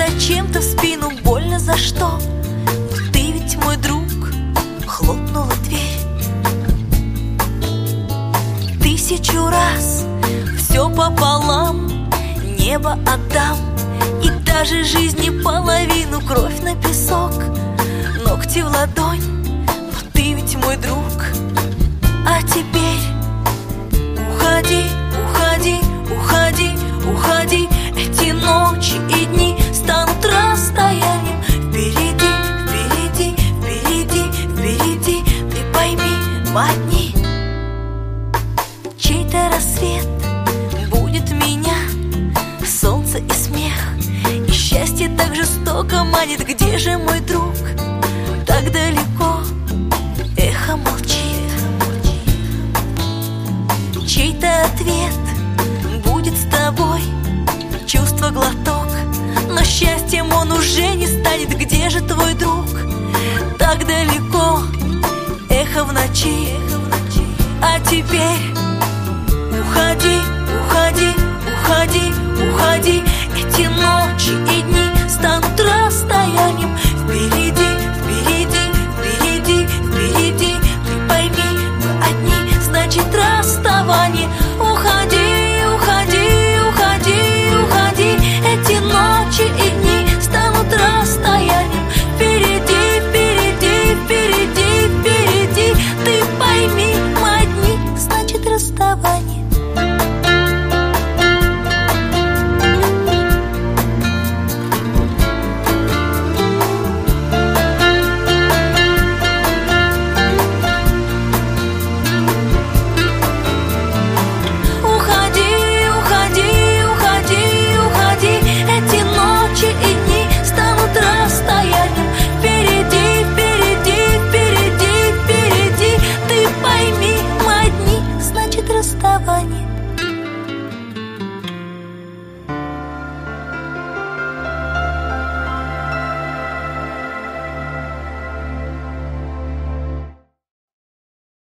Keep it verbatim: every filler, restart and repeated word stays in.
зачем-то в спину больно за что? Ты ведь мой друг. Хлопнула дверь. Тысячу раз все пополам небо отдам, и даже жизни половину, кровь на песок, ногти в ладонь, но ты ведь мой друг. А теперь уходи, уходи, уходи, уходи. Эти ночи и дни станут расстоянием. Впереди, впереди, впереди, впереди. Ты пойми, мы одни. Чей-то рассвет будет меня, солнце и смех, и счастье так жестоко манит. Где же мой друг? Так далеко, эхо молчит. Чей-то ответ будет с тобой, чувство глоток, но счастьем он уже не станет. Где же твой друг? Так далеко, эхо в ночи. А теперь уходи, уходи, уходи, уходи. Эти ночи и дни станут расстоянием. Впереди, впереди, впереди, впереди. Ты пойми, мы одни, значит расставание. Уходи, уходи, уходи, уходи. Эти ночи и дни станут расстоянием. Впереди, впереди, впереди, впереди. Ты пойми, мы одни, значит расставание. Расставание.